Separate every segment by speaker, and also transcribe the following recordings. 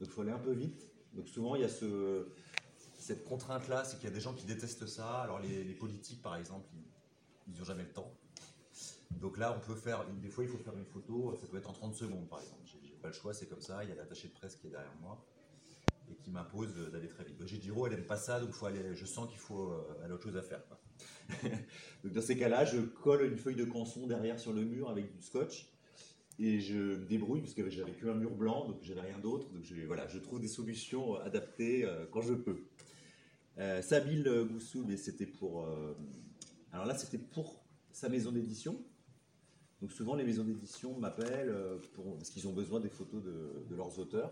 Speaker 1: Donc il faut aller un peu vite. Donc souvent il y a cette contrainte-là, c'est qu'il y a des gens qui détestent ça. Alors les politiques par exemple, ils n'ont jamais le temps. Donc là on peut faire, des fois il faut faire une photo, ça peut être en 30 secondes par exemple. J'ai pas le choix, c'est comme ça, il y a l'attaché de presse qui est derrière moi et qui m'impose d'aller très vite. Donc, j'ai dit, elle n'aime pas ça, donc faut aller, je sens qu'il faut elle a autre chose à faire, quoi. Donc dans ces cas-là, je colle une feuille de canson derrière sur le mur avec du scotch et je me débrouille parce que j'avais qu'un mur blanc, donc j'avais rien d'autre. Donc voilà, je trouve des solutions adaptées quand je peux. Sabil Goussou, mais c'était pour. Alors là, c'était pour sa maison d'édition. Donc souvent, les maisons d'édition m'appellent parce qu'ils ont besoin des photos de leurs auteurs.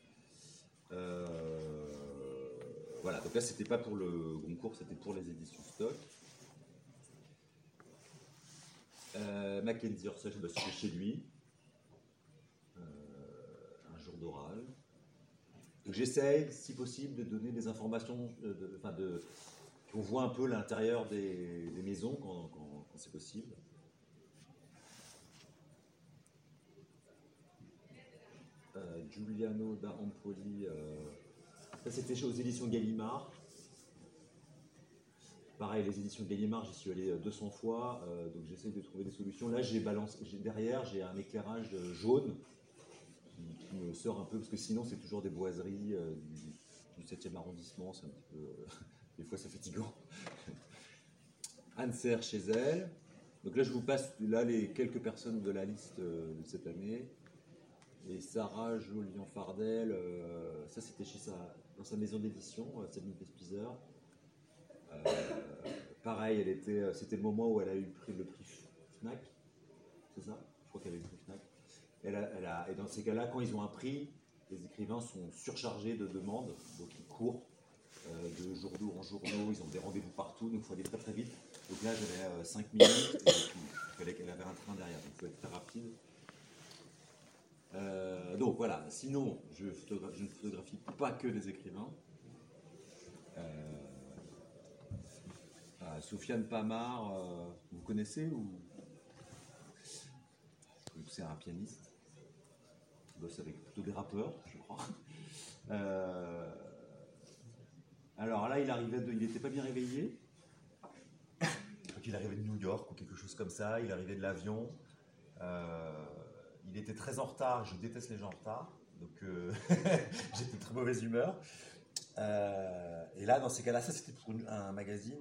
Speaker 1: Voilà, donc là, c'était pas pour le concours, c'était pour les éditions stock. Mackenzie Orsay, c'était chez lui. Un jour d'oral. Donc j'essaye, si possible, de donner des informations, qu'on voit un peu l'intérieur des maisons quand c'est possible. Giuliano da Empoli, ça c'était aux éditions Gallimard. Pareil, les éditions Gallimard, j'y suis allé 200 fois, donc j'essaye de trouver des solutions. Là, derrière, j'ai un éclairage jaune qui me sort un peu, parce que sinon, c'est toujours des boiseries du 7e arrondissement, c'est un petit peu... des fois, c'est fatigant. Anne Serre chez elle. Donc là, je vous passe les quelques personnes de la liste de cette année. Et Sarah Jolian-Fardel, ça c'était dans sa maison d'édition, Sabine Vespizer. Pareil, c'était le moment où elle a eu le prix Fnac, c'est ça? Je crois qu'elle a eu le prix Fnac. Et dans ces cas-là, quand ils ont un prix, les écrivains sont surchargés de demandes, donc ils courent de journaux en journaux, ils ont des rendez-vous partout, donc il faut aller très très vite. Donc là, j'avais 5 minutes, et il fallait qu'elle avait un train derrière, donc il faut être très rapide. Donc voilà, sinon, je ne photographie pas que des écrivains. Sofiane Pamar, vous connaissez ou... C'est un pianiste. Il bosse avec plutôt des rappeurs, je crois. Alors là, il n'était pas bien réveillé. Donc il arrivait de New York ou quelque chose comme ça. Il arrivait de l'avion. Il était très en retard. Je déteste les gens en retard. Donc j'étais de très mauvaise humeur. Et là, dans ces cas-là, ça c'était pour un magazine.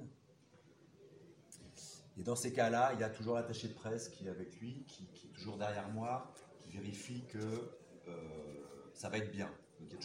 Speaker 1: Et dans ces cas-là, il y a toujours l'attaché de presse qui est avec lui, qui est toujours derrière moi, qui vérifie que ça va être bien. Donc,